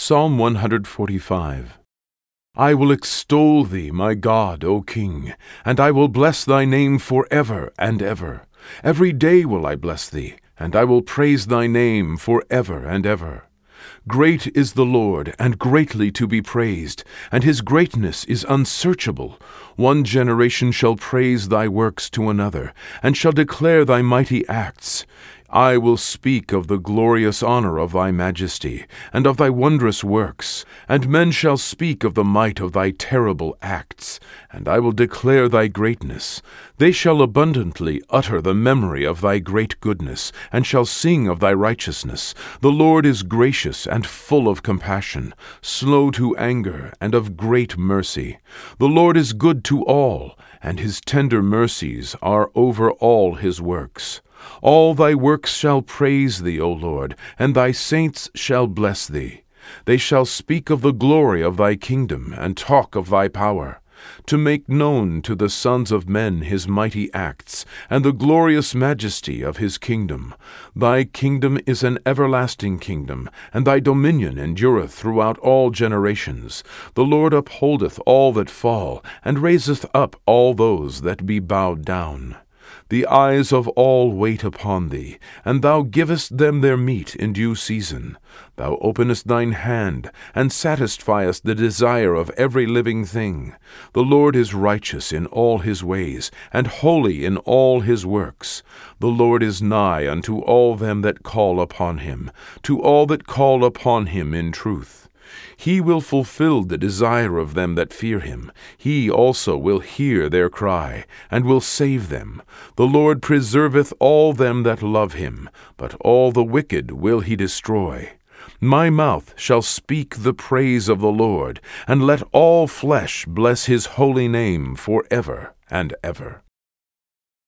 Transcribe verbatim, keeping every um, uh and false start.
Psalm one forty-five. I will extol thee, my God, O King, and I will bless thy name for ever and ever. Every day will I bless thee, and I will praise thy name for ever and ever. Great is the Lord, and greatly to be praised, and his greatness is unsearchable. One generation shall praise thy works to another, and shall declare thy mighty acts. I will speak of the glorious honor of thy majesty, and of thy wondrous works, and men shall speak of the might of thy terrible acts, and I will declare thy greatness. They shall abundantly utter the memory of thy great goodness, and shall sing of thy righteousness. The Lord is gracious and full of compassion, slow to anger, and of great mercy. The Lord is good to all, and his tender mercies are over all his works. All thy works shall praise thee, O Lord, and thy saints shall bless thee. They shall speak of the glory of thy kingdom, and talk of thy power, to make known to the sons of men his mighty acts, and the glorious majesty of his kingdom. Thy kingdom is an everlasting kingdom, and thy dominion endureth throughout all generations. The Lord upholdeth all that fall, and raiseth up all those that be bowed down. The eyes of all wait upon thee, and thou givest them their meat in due season. Thou openest thine hand, and satisfiest the desire of every living thing. The Lord is righteous in all his ways, and holy in all his works. The Lord is nigh unto all them that call upon him, to all that call upon him in truth. He will fulfill the desire of them that fear him. He also will hear their cry, and will save them. The Lord preserveth all them that love him, but all the wicked will he destroy. My mouth shall speak the praise of the Lord, and let all flesh bless his holy name for ever and ever.